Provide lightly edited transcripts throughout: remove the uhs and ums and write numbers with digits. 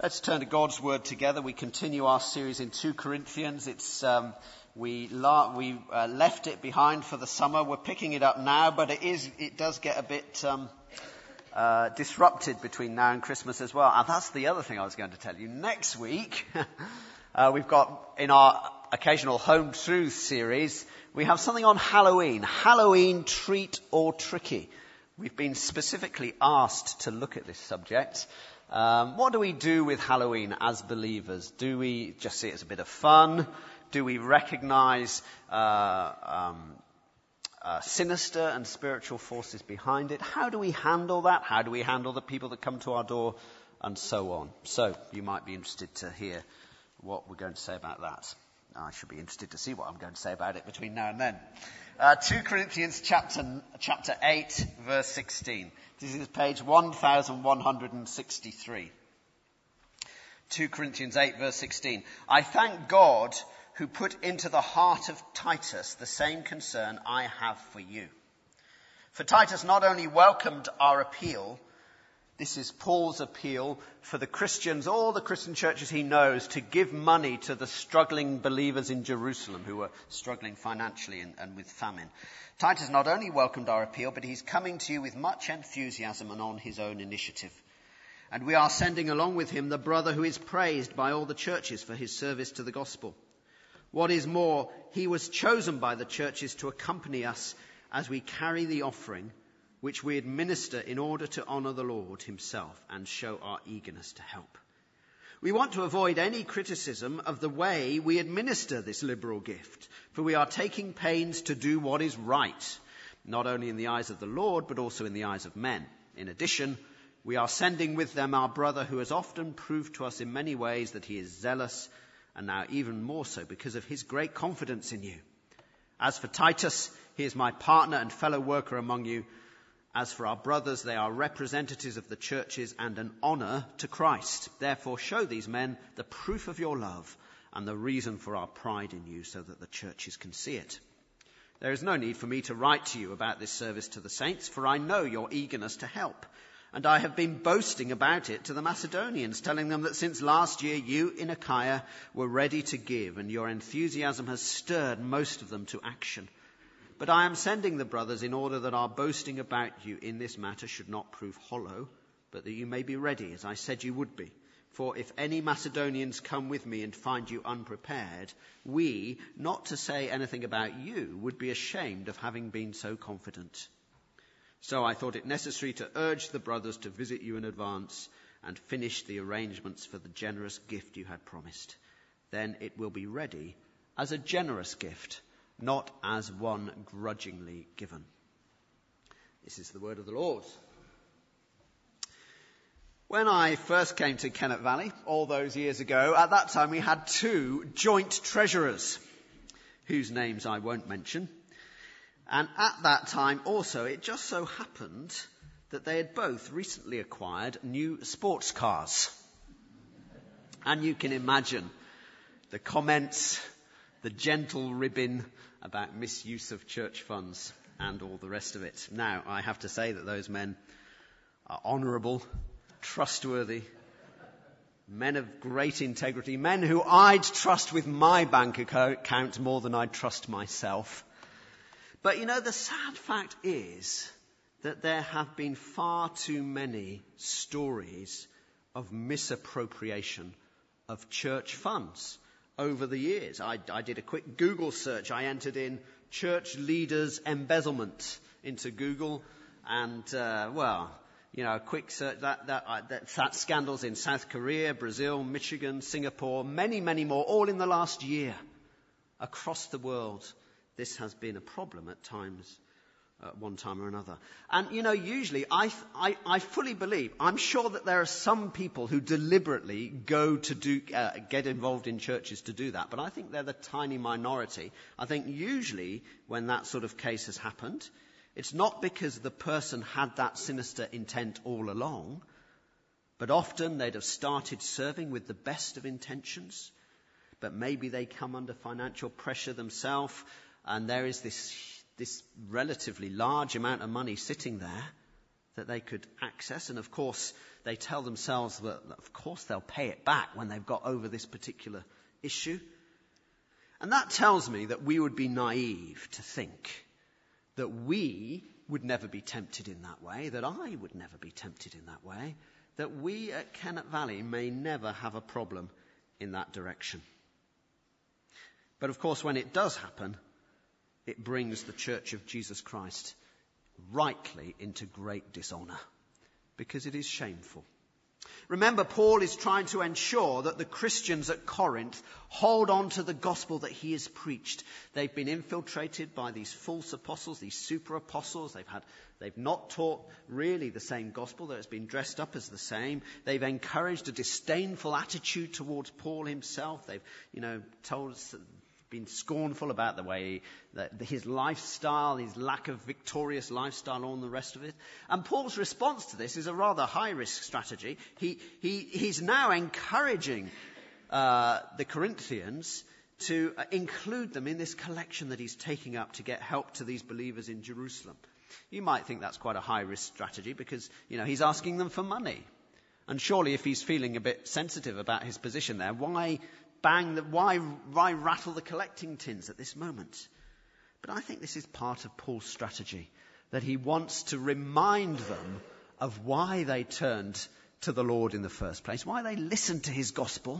Let's turn to God's Word together. We continue our series in 2 Corinthians. We left it behind for the summer. We're picking it up now, but it does get a bit disrupted between now and Christmas as well. And that's the other thing I was going to tell you. Next week, we've got in our occasional Home Truth series, we have something on Halloween. Halloween, treat or tricky. We've been specifically asked to look at this subject. What do we do with Halloween as believers? Do we just see it as a bit of fun? Do we recognize sinister and spiritual forces behind it? How do we handle that? How do we handle the people that come to our door? And so on. So you might be interested to hear what we're going to say about that. I should be interested to see what I'm going to say about it between now and then. 2 Corinthians chapter 8, verse 16. This is page 1163. 2 Corinthians 8, verse 16. I thank God who put into the heart of Titus the same concern I have for you. For Titus not only welcomed our appeal, this is Paul's appeal for the Christians, all the Christian churches he knows, to give money to the struggling believers in Jerusalem who were struggling financially and with famine. Titus not only welcomed our appeal, but he's coming to you with much enthusiasm and on his own initiative. And we are sending along with him the brother who is praised by all the churches for his service to the gospel. What is more, he was chosen by the churches to accompany us as we carry the offering which we administer in order to honor the Lord himself and show our eagerness to help. We want to avoid any criticism of the way we administer this liberal gift, for we are taking pains to do what is right, not only in the eyes of the Lord, but also in the eyes of men. In addition, we are sending with them our brother who has often proved to us in many ways that he is zealous, and now even more so because of his great confidence in you. As for Titus, he is my partner and fellow worker among you. As for our brothers, they are representatives of the churches and an honor to Christ. Therefore, show these men the proof of your love and the reason for our pride in you, so that the churches can see it. There is no need for me to write to you about this service to the saints, for I know your eagerness to help. And I have been boasting about it to the Macedonians, telling them that since last year you in Achaia were ready to give, and your enthusiasm has stirred most of them to action. But I am sending the brothers in order that our boasting about you in this matter should not prove hollow, but that you may be ready, as I said you would be. For if any Macedonians come with me and find you unprepared, we, not to say anything about you, would be ashamed of having been so confident. So I thought it necessary to urge the brothers to visit you in advance and finish the arrangements for the generous gift you had promised. Then it will be ready as a generous gift, not as one grudgingly given. This is the word of the Lord. When I first came to Kennet Valley, all those years ago, at that time we had 2 joint treasurers, whose names I won't mention. And at that time also, it just so happened that they had both recently acquired new sports cars. And you can imagine the comments, the gentle ribbing about misuse of church funds and all the rest of it. Now, I have to say that those men are honourable, trustworthy, men of great integrity, men who I'd trust with my bank account more than I'd trust myself. But you know, the sad fact is that there have been far too many stories of misappropriation of church funds over the years. I did a quick Google search. I entered in church leaders embezzlement into Google, and a quick search that scandals in South Korea, Brazil, Michigan, Singapore, many, many more, all in the last year. Across the world, this has been a problem at times. At one time or another. And, usually I fully believe, I'm sure that there are some people who deliberately go to get involved in churches to do that, but I think they're the tiny minority. I think usually when that sort of case has happened, it's not because the person had that sinister intent all along, but often they'd have started serving with the best of intentions, but maybe they come under financial pressure themselves, and there is this relatively large amount of money sitting there that they could access. And of course, they tell themselves that, of course, they'll pay it back when they've got over this particular issue. And that tells me that we would be naive to think that we would never be tempted in that way, that I would never be tempted in that way, that we at Kennet Valley may never have a problem in that direction. But of course, when it does happen, it brings the Church of Jesus Christ rightly into great dishonour, because it is shameful. Remember, Paul is trying to ensure that the Christians at Corinth hold on to the gospel that he has preached. They've been infiltrated by these false apostles, these super apostles. They've not taught really the same gospel, that has been dressed up as the same. They've encouraged a disdainful attitude towards Paul himself. They've, told us, been scornful about the way that his lifestyle, his lack of victorious lifestyle, all the rest of it. And Paul's response to this is a rather high-risk strategy. He's now encouraging the Corinthians to include them in this collection that he's taking up to get help to these believers in Jerusalem. You might think that's quite a high-risk strategy because, he's asking them for money. And surely if he's feeling a bit sensitive about his position there, why rattle the collecting tins at this moment? But I think this is part of Paul's strategy, that he wants to remind them of why they turned to the Lord in the first place, why they listened to his gospel,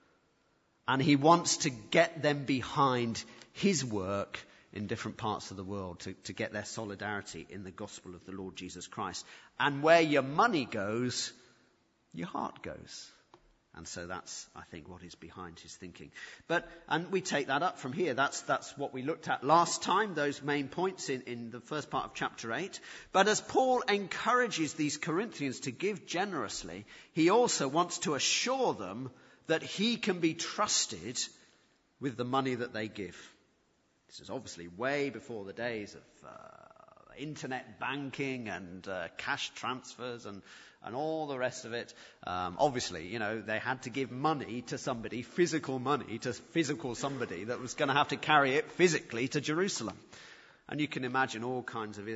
and he wants to get them behind his work in different parts of the world, to get their solidarity in the gospel of the Lord Jesus Christ. And where your money goes, your heart goes. And so that's, I think, what is behind his thinking. And we take that up from here. That's what we looked at last time, those main points in the first part of chapter 8. But as Paul encourages these Corinthians to give generously, he also wants to assure them that he can be trusted with the money that they give. This is obviously way before the days of internet banking and cash transfers and all the rest of it. Obviously, they had to give money to somebody, physical money to physical somebody that was going to have to carry it physically to Jerusalem. And you can imagine all kinds of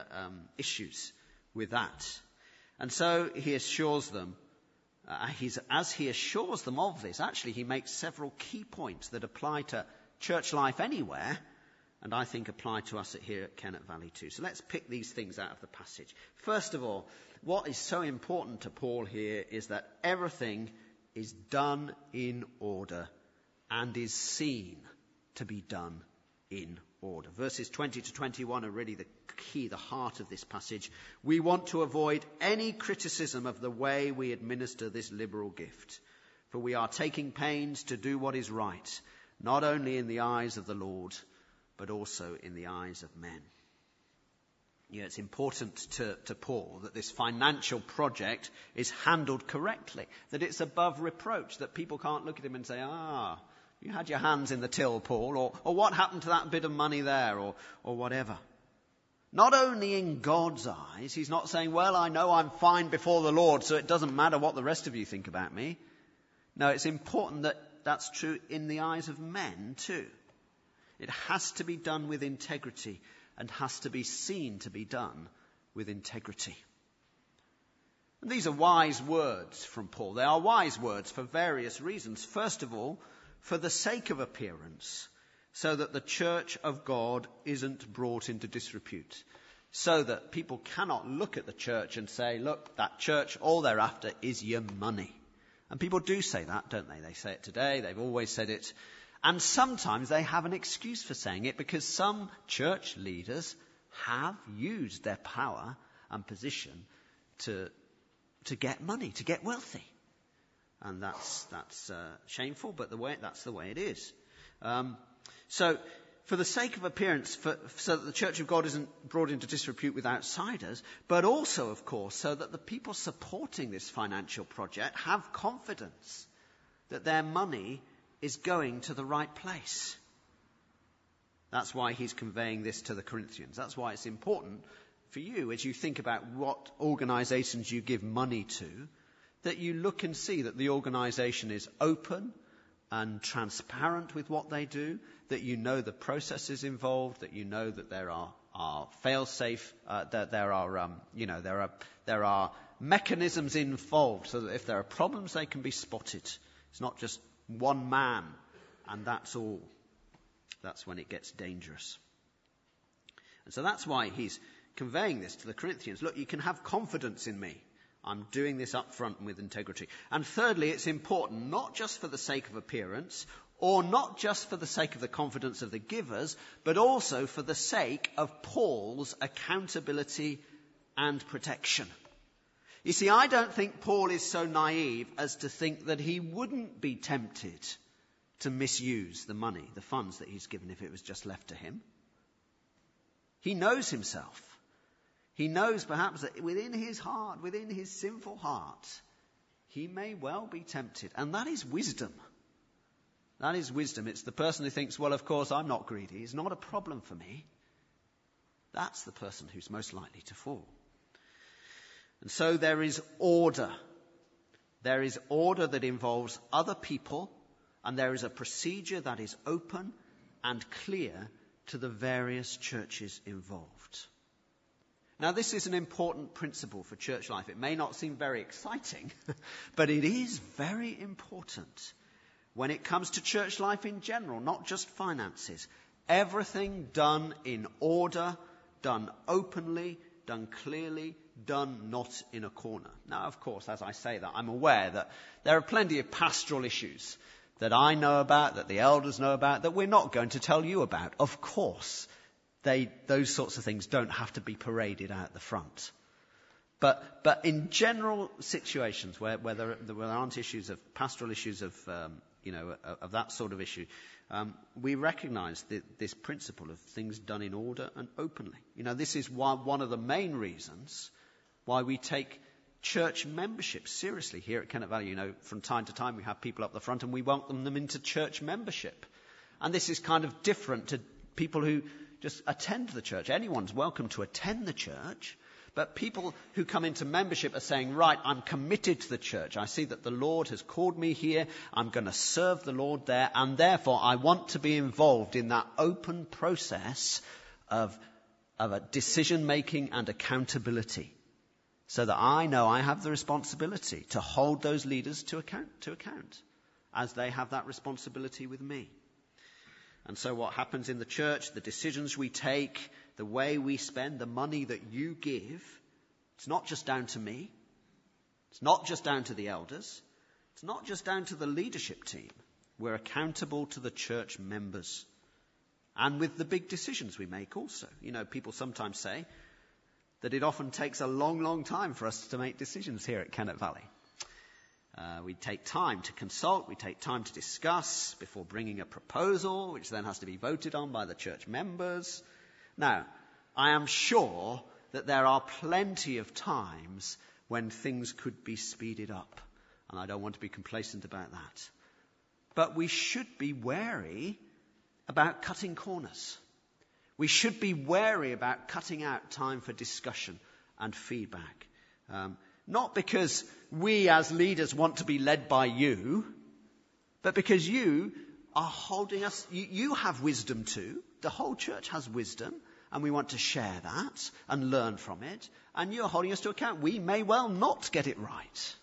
issues with that. And so he assures them, as he assures them of this, actually he makes several key points that apply to church life anywhere, and I think apply to us here at Kennet Valley too. So let's pick these things out of the passage. First of all, what is so important to Paul here is that everything is done in order and is seen to be done in order. Verses 20 to 21 are really the key, the heart of this passage. We want to avoid any criticism of the way we administer this liberal gift, for we are taking pains to do what is right, not only in the eyes of the Lord, but also in the eyes of men. It's important to Paul that this financial project is handled correctly, that it's above reproach, that people can't look at him and say, you had your hands in the till, Paul, or what happened to that bit of money there, or whatever. Not only in God's eyes, he's not saying, well, I know I'm fine before the Lord, so it doesn't matter what the rest of you think about me. No, it's important that that's true in the eyes of men too. It has to be done with integrity and has to be seen to be done with integrity. And these are wise words from Paul. They are wise words for various reasons. First of all, for the sake of appearance, so that the church of God isn't brought into disrepute. So that people cannot look at the church and say, look, that church, all they're after is your money. And people do say that, don't they? They say it today, they've always said it. And sometimes they have an excuse for saying it because some church leaders have used their power and position to get money, to get wealthy. And that's shameful, but that's the way it is. So for the sake of appearance, so that the church of God isn't brought into disrepute with outsiders, but also, of course, so that the people supporting this financial project have confidence that their money is going to the right place. That's why he's conveying this to the Corinthians. That's why it's important for you, as you think about what organizations you give money to, that you look and see that the organization is open and transparent with what they do, that you know the processes involved, that you know that there are fail-safe. There are mechanisms involved so that if there are problems, they can be spotted. It's not just one man, and that's all. That's when it gets dangerous. And so that's why he's conveying this to the Corinthians. Look, you can have confidence in me. I'm doing this up front with integrity. And thirdly, it's important not just for the sake of appearance, or not just for the sake of the confidence of the givers, but also for the sake of Paul's accountability and protection. You see, I don't think Paul is so naive as to think that he wouldn't be tempted to misuse the money, the funds that he's given if it was just left to him. He knows himself. He knows perhaps that within his heart, within his sinful heart, he may well be tempted. And that is wisdom. That is wisdom. It's the person who thinks, well, of course, I'm not greedy. It's not a problem for me. That's the person who's most likely to fall. And so there is order. There is order that involves other people, and there is a procedure that is open and clear to the various churches involved. Now, this is an important principle for church life. It may not seem very exciting, but it is very important when it comes to church life in general, not just finances. Everything done in order, done openly, done clearly, done not in a corner. Now, of course, as I say that, I'm aware that there are plenty of pastoral issues that I know about, that the elders know about, that we're not going to tell you about. Of course, those sorts of things don't have to be paraded out the front. But in general situations where there aren't issues of pastoral issues of that sort of issue, we recognise this principle of things done in order and openly. This is one of the main reasons why we take church membership seriously here at Kennet Valley. From time to time we have people up the front and we welcome them into church membership. And this is kind of different to people who just attend the church. Anyone's welcome to attend the church, but people who come into membership are saying, right, I'm committed to the church. I see that the Lord has called me here. I'm going to serve the Lord there, and therefore I want to be involved in that open process of a decision-making and accountability, so that I know I have the responsibility to hold those leaders to account, as they have that responsibility with me. And so what happens in the church, the decisions we take, the way we spend, the money that you give, it's not just down to me. It's not just down to the elders. It's not just down to the leadership team. We're accountable to the church members. And with the big decisions we make also. People sometimes say that it often takes a long, long time for us to make decisions here at Kennet Valley. We take time to consult, we take time to discuss before bringing a proposal, which then has to be voted on by the church members. Now, I am sure that there are plenty of times when things could be speeded up, and I don't want to be complacent about that. But we should be wary about cutting corners. We should be wary about cutting out time for discussion and feedback. Not because we as leaders want to be led by you, but because you are holding us, you have wisdom too. The whole church has wisdom, and we want to share that and learn from it. And you're holding us to account. We may well not get it right.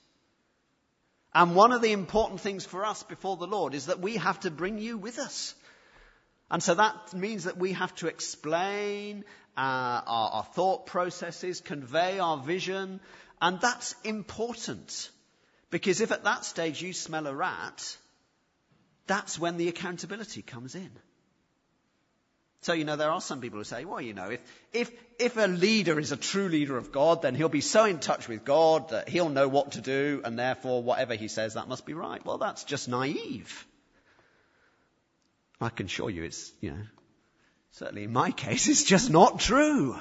And one of the important things for us before the Lord is that we have to bring you with us. And so that means that we have to explain our thought processes, convey our vision. And that's important, because if at that stage you smell a rat, that's when the accountability comes in. So, there are some people who say, well, if a leader is a true leader of God, then he'll be so in touch with God that he'll know what to do, and therefore whatever he says, that must be right. Well, that's just naive. I can assure you it's, certainly in my case, it's just not true.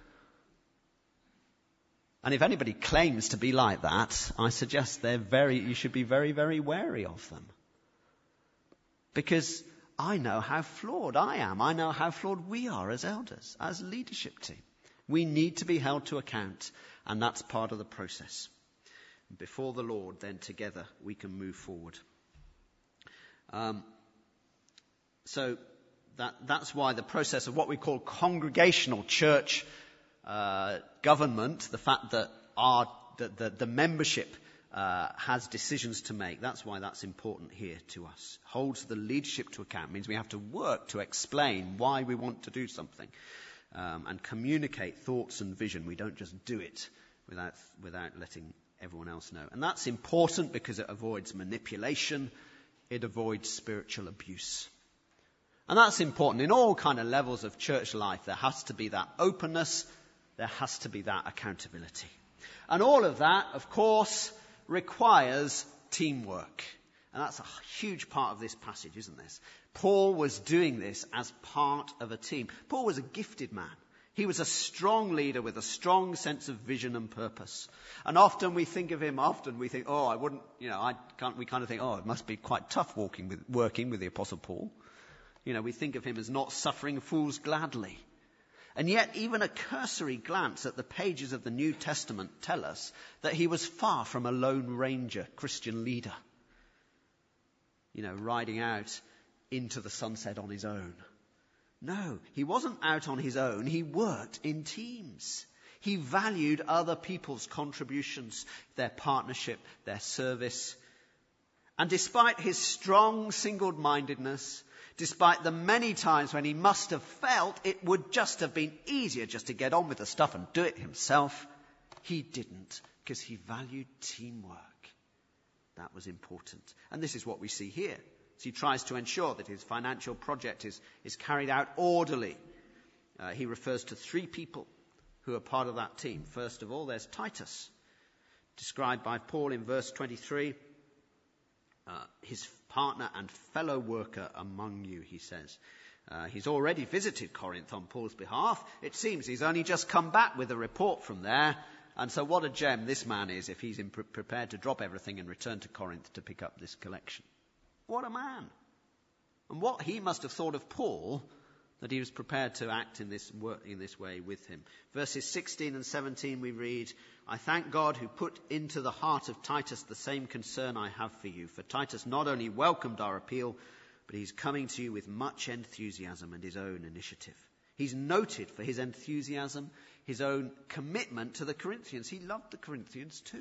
And if anybody claims to be like that, I suggest you should be very, very wary of them. Because I know how flawed I am. I know how flawed we are as elders, as leadership team. We need to be held to account, and that's part of the process. Before the Lord, then together we can move forward. So That's why the process of what we call congregational church government, the fact that the membership has decisions to make, that's why that's important here to us. Holds the leadership to account. It means we have to work to explain why we want to do something and communicate thoughts and vision. We don't just do it without letting everyone else know. And that's important because it avoids manipulation. It avoids spiritual abuse. And that's important. In all kind of levels of church life, there has to be that openness. There has to be that accountability. And all of that, of course, requires teamwork. And that's a huge part of this passage, isn't this? Paul was doing this as part of a team. Paul was a gifted man. He was a strong leader with a strong sense of vision and purpose. And often we think of him, we think, we kind of think, it must be quite tough working with the Apostle Paul. We think of him as not suffering fools gladly. And yet even a cursory glance at the pages of the New Testament tell us that he was far from a Lone Ranger Christian leader, riding out into the sunset on his own. No, he wasn't out on his own. He worked in teams. He valued other people's contributions, their partnership, their service. And despite his strong single-mindedness, despite the many times when he must have felt it would just have been easier just to get on with the stuff and do it himself, he didn't, because he valued teamwork. That was important. And this is what we see here. So he tries to ensure that his financial project is carried out orderly. He refers to 3 people who are part of that team. First of all, there's Titus, described by Paul in verse 23. His partner and fellow worker among you, he says. He's already visited Corinth on Paul's behalf. It seems he's only just come back with a report from there. And so what a gem this man is if he's prepared to drop everything and return to Corinth to pick up this collection. What a man. And what he must have thought of Paul, that he was prepared to act in this way with him. Verses 16 and 17 we read, I thank God who put into the heart of Titus the same concern I have for you. For Titus not only welcomed our appeal, but he's coming to you with much enthusiasm and his own initiative. He's noted for his enthusiasm, his own commitment to the Corinthians. He loved the Corinthians too.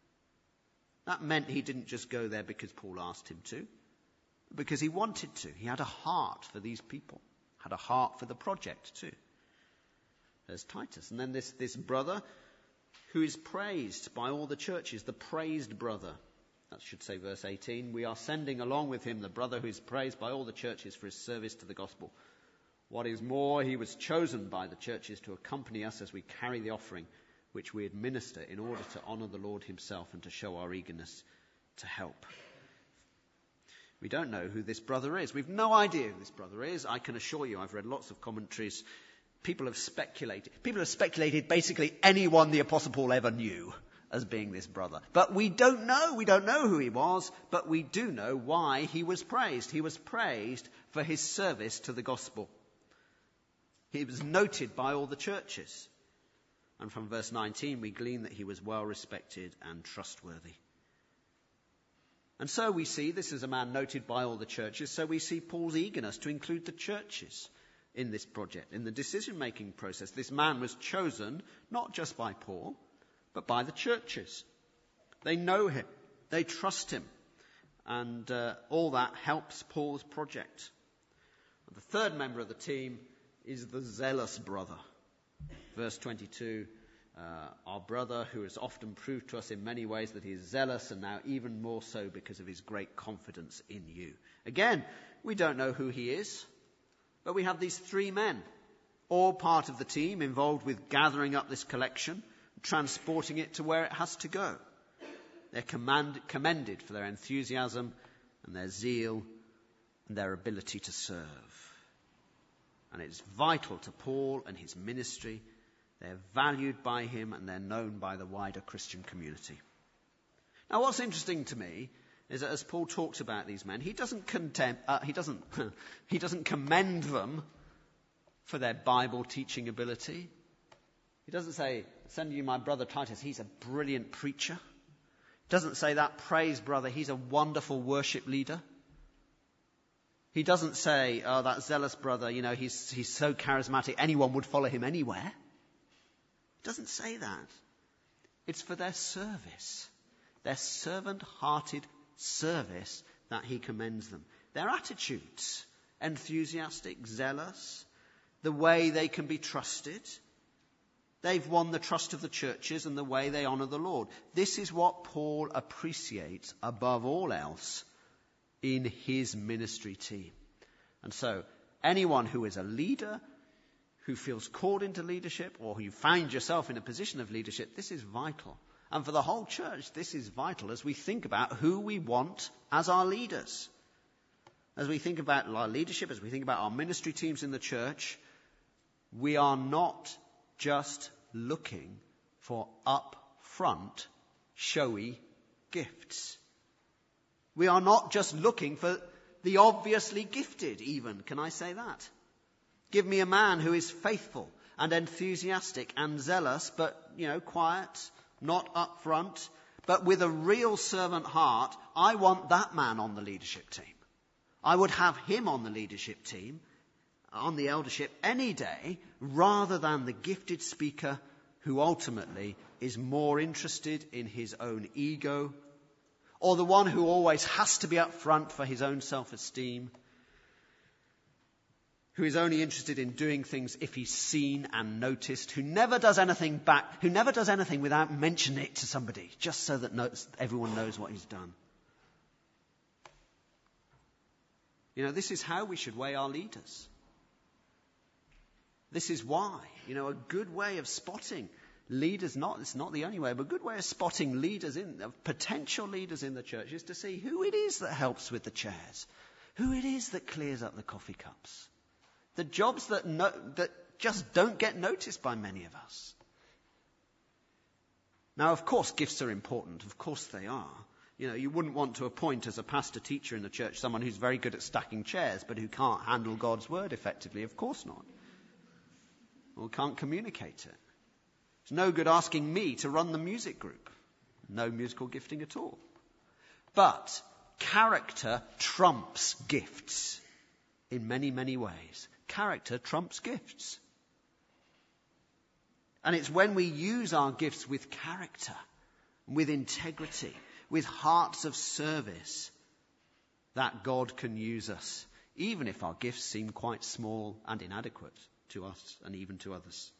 That meant he didn't just go there because Paul asked him to, because he wanted to. He had a heart for these people. Had a heart for the project too. There's Titus. And then this brother who is praised by all the churches, the praised brother. That should say verse 18. We are sending along with him the brother who is praised by all the churches for his service to the gospel. What is more, he was chosen by the churches to accompany us as we carry the offering which we administer in order to honor the Lord himself and to show our eagerness to help. We don't know who this brother is. We've no idea who this brother is. I can assure you, I've read lots of commentaries. People have speculated basically anyone the Apostle Paul ever knew as being this brother. But we don't know. We don't know who he was, but we do know why he was praised. He was praised for his service to the gospel. He was noted by all the churches. And from verse 19, we glean that he was well respected and trustworthy. And so we see, this is a man noted by all the churches, so we see Paul's eagerness to include the churches in this project, in the decision-making process. This man was chosen not just by Paul, but by the churches. They know him, they trust him, and all that helps Paul's project. The third member of the team is the zealous brother. Verse 22, our brother who has often proved to us in many ways that he is zealous, and now even more so because of his great confidence in you. Again, we don't know who he is, but we have these 3 men, all part of the team involved with gathering up this collection, transporting it to where it has to go. They're commended for their enthusiasm and their zeal and their ability to serve. And it's vital to Paul and his ministry. They're valued by him and they're known by the wider Christian community. Now, what's interesting to me is that as Paul talks about these men, he doesn't commend them for their Bible teaching ability. He doesn't say, send you my brother Titus, he's a brilliant preacher. He doesn't say that, praise brother, he's a wonderful worship leader. He doesn't say, oh, that zealous brother, he's so charismatic, anyone would follow him anywhere. He doesn't say that. It's for their service, their servant-hearted service that he commends them. Their attitudes, enthusiastic, zealous, the way they can be trusted. They've won the trust of the churches and the way they honour the Lord. This is what Paul appreciates above all else in his ministry team. And so, anyone who is a leader, who feels called into leadership, or who you find yourself in a position of leadership, this is vital. And for the whole church, this is vital as we think about who we want as our leaders. As we think about our leadership, as we think about our ministry teams in the church, we are not just looking for up-front, showy gifts. We are not just looking for the obviously gifted, even. Can I say that? Give me a man who is faithful and enthusiastic and zealous, but, quiet, not up-front, but with a real servant heart. I want that man on the leadership team. I would have him on the leadership team, on the eldership any day, rather than the gifted speaker who ultimately is more interested in his own ego, or the one who always has to be up front for his own self-esteem, who is only interested in doing things if he's seen and noticed, who never does anything back, who never does anything without mentioning it to somebody, just so that everyone knows what he's done. This is how we should weigh our leaders. This is why, a good way of spotting leaders, it's not the only way, but a good way of spotting potential leaders in the church is to see who it is that helps with the chairs, who it is that clears up the coffee cups, the jobs that just don't get noticed by many of us. Now, of course, gifts are important. Of course they are. You wouldn't want to appoint as a pastor teacher in the church someone who's very good at stacking chairs but who can't handle God's word effectively. Of course not. Or can't communicate it. It's no good asking me to run the music group. No musical gifting at all. But character trumps gifts in many, many ways. Character trumps gifts. And it's when we use our gifts with character, with integrity, with hearts of service, that God can use us, even if our gifts seem quite small and inadequate to us and even to others.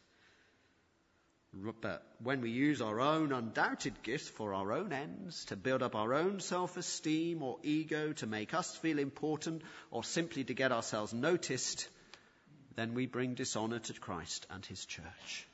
But when we use our own undoubted gifts for our own ends, to build up our own self-esteem or ego, to make us feel important, or simply to get ourselves noticed, then we bring dishonour to Christ and his church.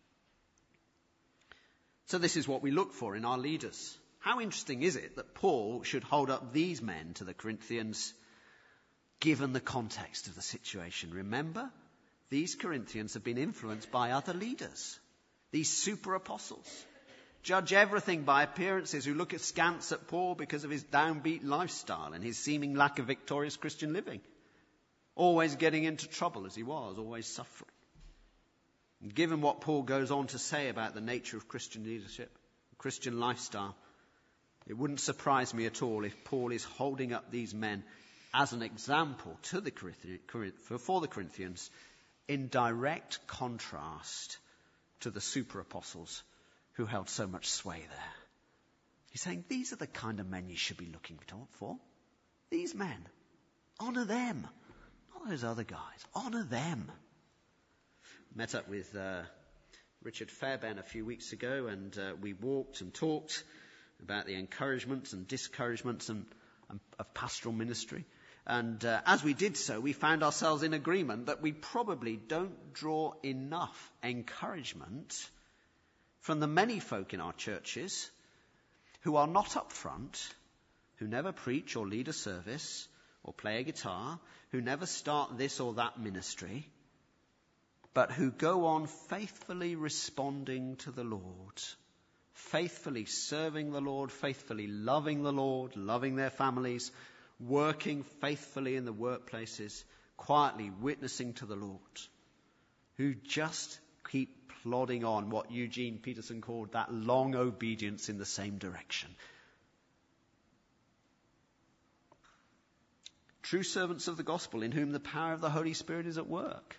So this is what we look for in our leaders. How interesting is it that Paul should hold up these men to the Corinthians, given the context of the situation? Remember, these Corinthians have been influenced by other leaders, these super apostles. Judge everything by appearances, who look askance at Paul because of his downbeat lifestyle and his seeming lack of victorious Christian living. Always getting into trouble as he was, always suffering. And given what Paul goes on to say about the nature of Christian leadership, Christian lifestyle, it wouldn't surprise me at all if Paul is holding up these men as an example to for the Corinthians in direct contrast to the super apostles who held so much sway there. He's saying these are the kind of men you should be looking for. These men. Honour them. Not those other guys. Honour them. Met up with Richard Fairbairn a few weeks ago, and we walked and talked about the encouragements and discouragements of pastoral ministry. And as we did so, we found ourselves in agreement that we probably don't draw enough encouragement from the many folk in our churches who are not up front, who never preach or lead a service or play a guitar, who never start this or that ministry, but who go on faithfully responding to the Lord, faithfully serving the Lord, faithfully loving the Lord, loving their families, working faithfully in the workplaces, quietly witnessing to the Lord, who just keep plodding on what Eugene Peterson called that long obedience in the same direction. True servants of the gospel in whom the power of the Holy Spirit is at work.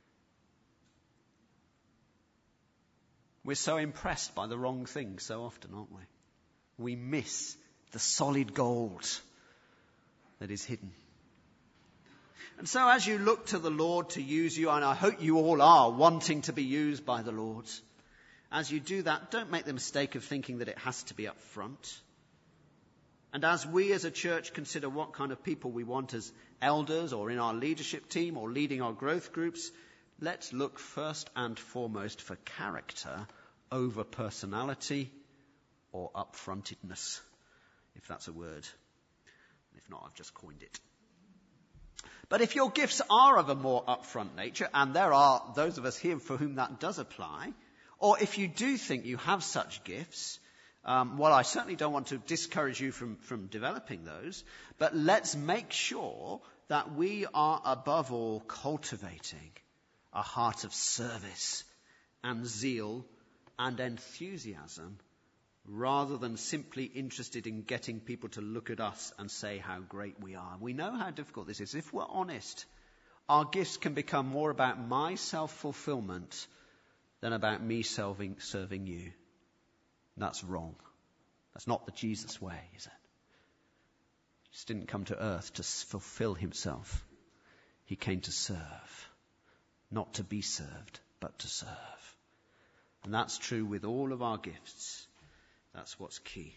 We're so impressed by the wrong things so often, aren't we? We miss the solid gold that is hidden. And so as you look to the Lord to use you, and I hope you all are wanting to be used by the Lord, as you do that, don't make the mistake of thinking that it has to be up front. And as we as a church consider what kind of people we want as elders or in our leadership team or leading our growth groups, let's look first and foremost for character over personality or upfrontedness, if that's a word. If not, I've just coined it. But if your gifts are of a more upfront nature, and there are those of us here for whom that does apply, or if you do think you have such gifts, well, I certainly don't want to discourage you from developing those, but let's make sure that we are above all cultivating a heart of service and zeal and enthusiasm rather than simply interested in getting people to look at us and say how great we are. We know how difficult this is. If we're honest, our gifts can become more about my self-fulfillment than about me serving you. That's wrong. That's not the Jesus way, is it? He just didn't come to earth to fulfill himself. He came to serve, not to be served, but to serve. And that's true with all of our gifts. That's what's key.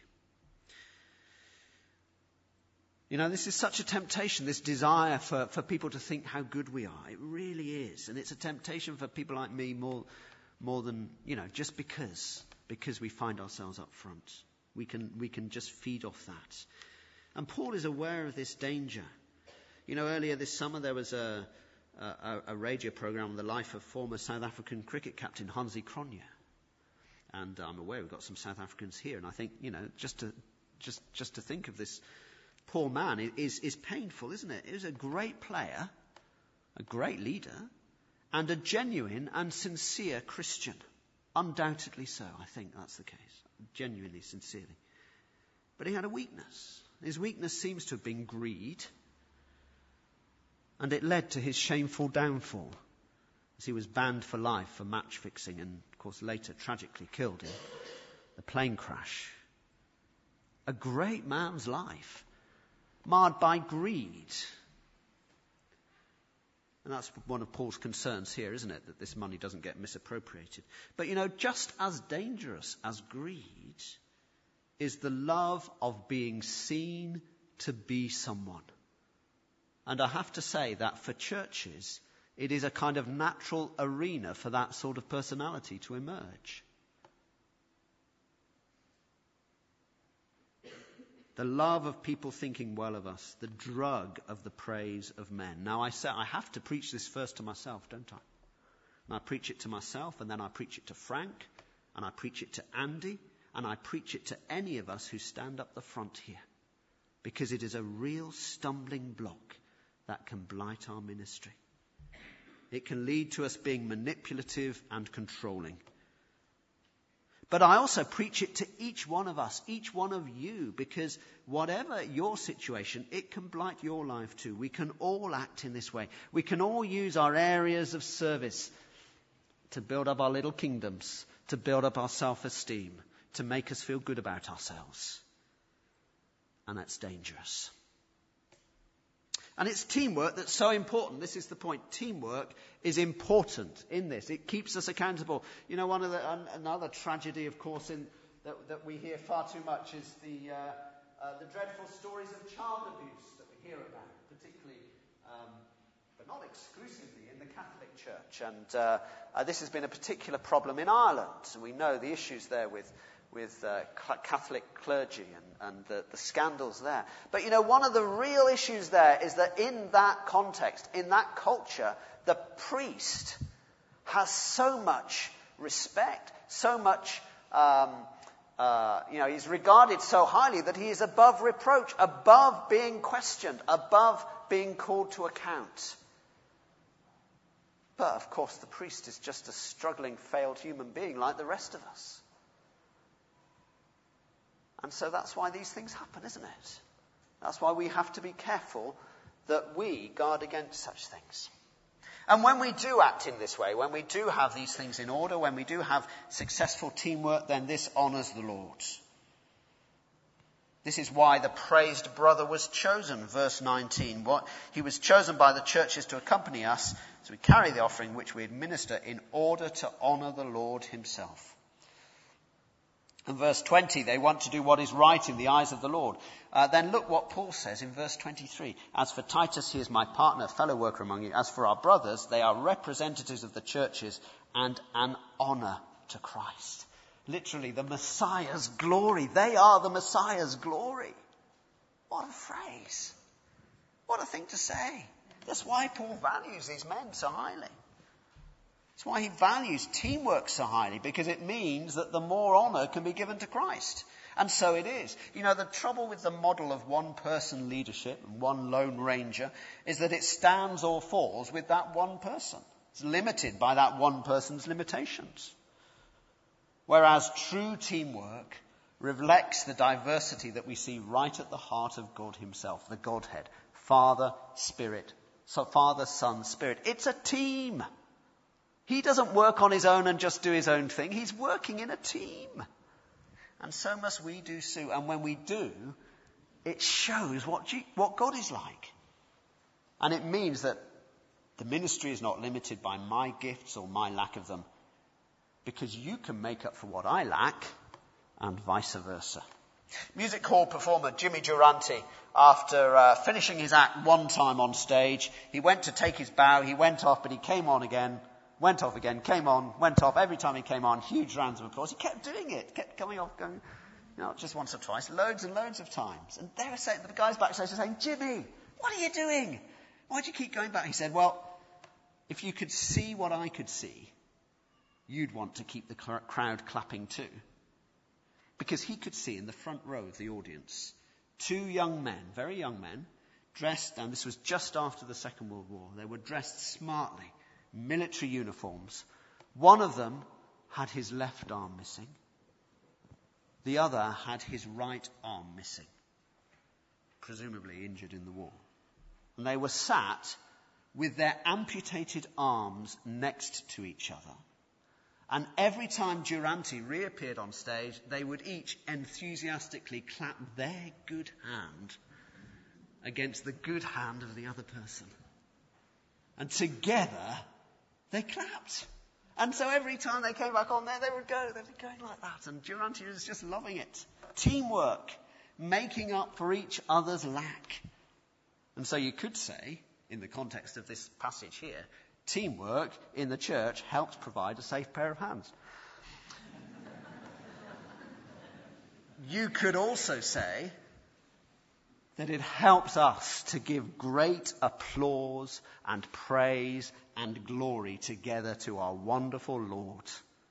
You know, this is such a temptation, this desire for people to think how good we are. It really is. And it's a temptation for people like me more than, just because we find ourselves up front. We can just feed off that. And Paul is aware of this danger. Earlier this summer there was a radio program on the life of former South African cricket captain Hansie Cronje. And I'm aware we've got some South Africans here, and I think, just to think of this poor man is painful, isn't it? He was a great player, a great leader, and a genuine and sincere Christian. Undoubtedly so, I think that's the case. Genuinely, sincerely. But he had a weakness. His weakness seems to have been greed, and it led to his shameful downfall, as he was banned for life for match fixing and, of course, later tragically killed in the plane crash. A great man's life, marred by greed. And that's one of Paul's concerns here, isn't it? That this money doesn't get misappropriated. But, just as dangerous as greed is the love of being seen to be someone. And I have to say that for churches, it is a kind of natural arena for that sort of personality to emerge. The love of people thinking well of us, the drug of the praise of men. Now I have to preach this first to myself, don't I? And I preach it to myself, and then I preach it to Frank, and I preach it to Andy, and I preach it to any of us who stand up the front here. Because it is a real stumbling block that can blight our ministry. It can lead to us being manipulative and controlling. But I also preach it to each one of us, each one of you, because whatever your situation, it can blight your life too. We can all act in this way. We can all use our areas of service to build up our little kingdoms, to build up our self-esteem, to make us feel good about ourselves. And that's dangerous. And it's teamwork that's so important. This is the point. Teamwork is important in this. It keeps us accountable. Another tragedy, of course, that we hear far too much is the dreadful stories of child abuse that we hear about, particularly, but not exclusively, in the Catholic Church. And this has been a particular problem in Ireland. And we know the issues there with Catholic clergy and the scandals there. But one of the real issues there is that in that context, in that culture, the priest has so much respect, so much, he's regarded so highly that he is above reproach, above being questioned, above being called to account. But, of course, the priest is just a struggling, failed human being like the rest of us. And so that's why these things happen, isn't it? That's why we have to be careful that we guard against such things. And when we do act in this way, when we do have these things in order, when we do have successful teamwork, then this honours the Lord. This is why the praised brother was chosen, verse 19. He was chosen by the churches to accompany us as we carry the offering which we administer in order to honour the Lord himself. And verse 20, they want to do what is right in the eyes of the Lord. Then look what Paul says in verse 23. As for Titus, he is my partner, fellow worker among you. As for our brothers, they are representatives of the churches and an honour to Christ. Literally, the Messiah's glory. They are the Messiah's glory. What a phrase. What a thing to say. That's why Paul values these men so highly. That's why he values teamwork so highly, because it means that the more honour can be given to Christ. And so it is. You know, the trouble with the model of one-person leadership and one lone ranger is that it stands or falls with that one person. It's limited by that one person's limitations. Whereas true teamwork reflects the diversity that we see right at the heart of God himself, the Godhead. Father, Son, Spirit. It's a team. He doesn't work on his own and just do his own thing. He's working in a team. And so must we do so. And when we do, it shows what God is like. And it means that the ministry is not limited by my gifts or my lack of them, because you can make up for what I lack, and vice versa. Music hall performer Jimmy Durante, after finishing his act one time on stage, he went to take his bow, he went off, but he came on again, went off again, came on, went off. Every time he came on, huge rounds of applause. He kept doing it, kept coming off, going, not just once or twice, loads and loads of times. And they were saying, the guys backstage were saying, Jimmy, what are you doing? Why do you keep going back? He said, well, if you could see what I could see, you'd want to keep the crowd clapping too. Because he could see in the front row of the audience 2 young men, very young men, dressed, and this was just after the Second World War, they were dressed smartly, military uniforms. One of them had his left arm missing. The other had his right arm missing, presumably injured in the war. And they were sat with their amputated arms next to each other. And every time Durante reappeared on stage, they would each enthusiastically clap their good hand against the good hand of the other person. And together, they clapped. And so every time they came back on there, they'd be going like that. And Durante was just loving it. Teamwork, making up for each other's lack. And so you could say, in the context of this passage here, teamwork in the church helps provide a safe pair of hands. You could also say that it helps us to give great applause and praise and glory together to our wonderful Lord,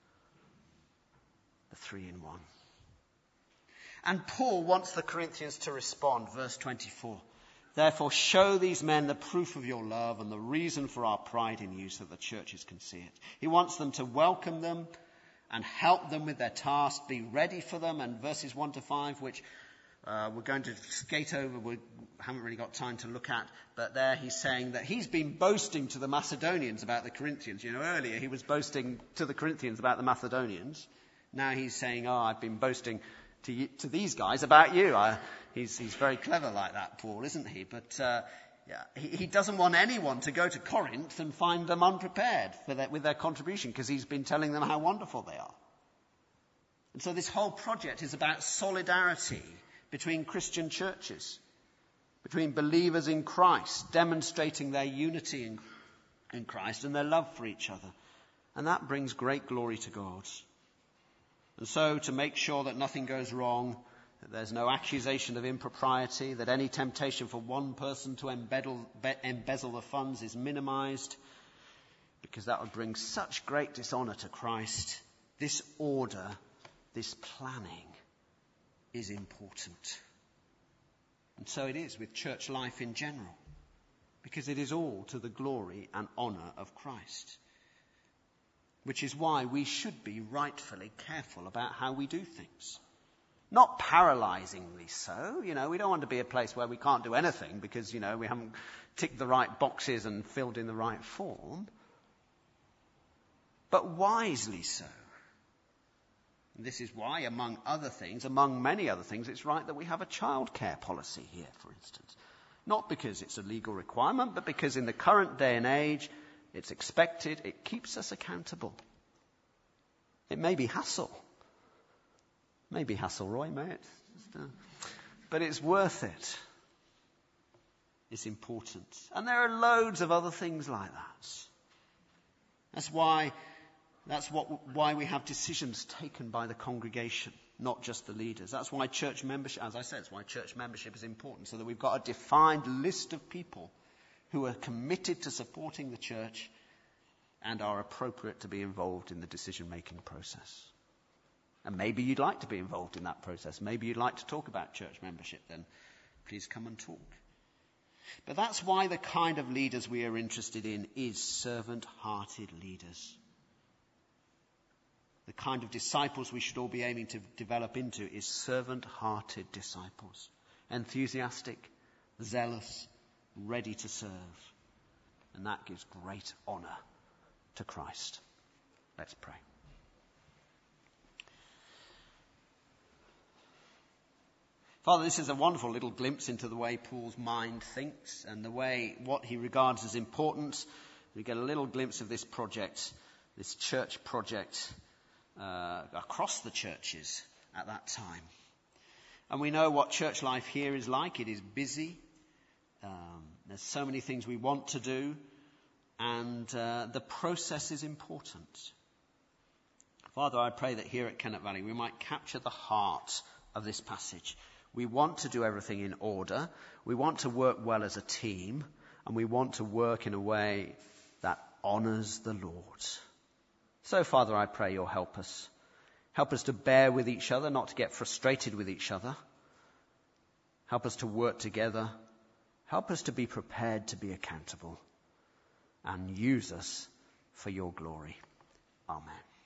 the three-in-one. And Paul wants the Corinthians to respond, verse 24. Therefore, show these men the proof of your love and the reason for our pride in you so the churches can see it. He wants them to welcome them and help them with their task, be ready for them. And verses 1 to 5, which we're going to skate over, we haven't really got time to look at. But there he's saying that he's been boasting to the Macedonians about the Corinthians. You know, earlier he was boasting to the Corinthians about the Macedonians. Now he's saying, I've been boasting to these guys about you. He's very clever like that, Paul, isn't he? But he doesn't want anyone to go to Corinth and find them unprepared with their contribution, because he's been telling them how wonderful they are. And so this whole project is about solidarity between Christian churches, between believers in Christ, demonstrating their unity in Christ and their love for each other. And that brings great glory to God. And so, to make sure that nothing goes wrong, that there's no accusation of impropriety, that any temptation for one person to embezzle the funds is minimized, because that would bring such great dishonor to Christ, this order, this planning is important. And so it is with church life in general, because it is all to the glory and honor of Christ. Which is why we should be rightfully careful about how we do things. Not paralyzingly so. We don't want to be a place where we can't do anything because, we haven't ticked the right boxes and filled in the right form. But wisely so. And this is why, among many other things, it's right that we have a childcare policy here, for instance. Not because it's a legal requirement, but because in the current day and age, it's expected, it keeps us accountable. It may be hassle. Maybe hassle, Roy, may it? But it's worth it. It's important. And there are loads of other things like that. That's why we have decisions taken by the congregation, not just the leaders. That's why church membership, as I said, it's why church membership is important, so that we've got a defined list of people who are committed to supporting the church and are appropriate to be involved in the decision-making process. And maybe you'd like to be involved in that process. Maybe you'd like to talk about church membership. Then please come and talk. But that's why the kind of leaders we are interested in is servant-hearted leaders. The kind of disciples we should all be aiming to develop into is servant-hearted disciples. Enthusiastic, zealous, ready to serve. And that gives great honour to Christ. Let's pray. Father, this is a wonderful little glimpse into the way Paul's mind thinks and the way what he regards as important. We get a little glimpse of this project, this church project, across the churches at that time. And we know what church life here is like. It is busy. There's so many things we want to do. And the process is important. Father, I pray that here at Kennet Valley we might capture the heart of this passage. We want to do everything in order. We want to work well as a team. And we want to work in a way that honours the Lord. So, Father, I pray you'll help us. Help us to bear with each other, not to get frustrated with each other. Help us to work together. Help us to be prepared to be accountable. And use us for your glory. Amen.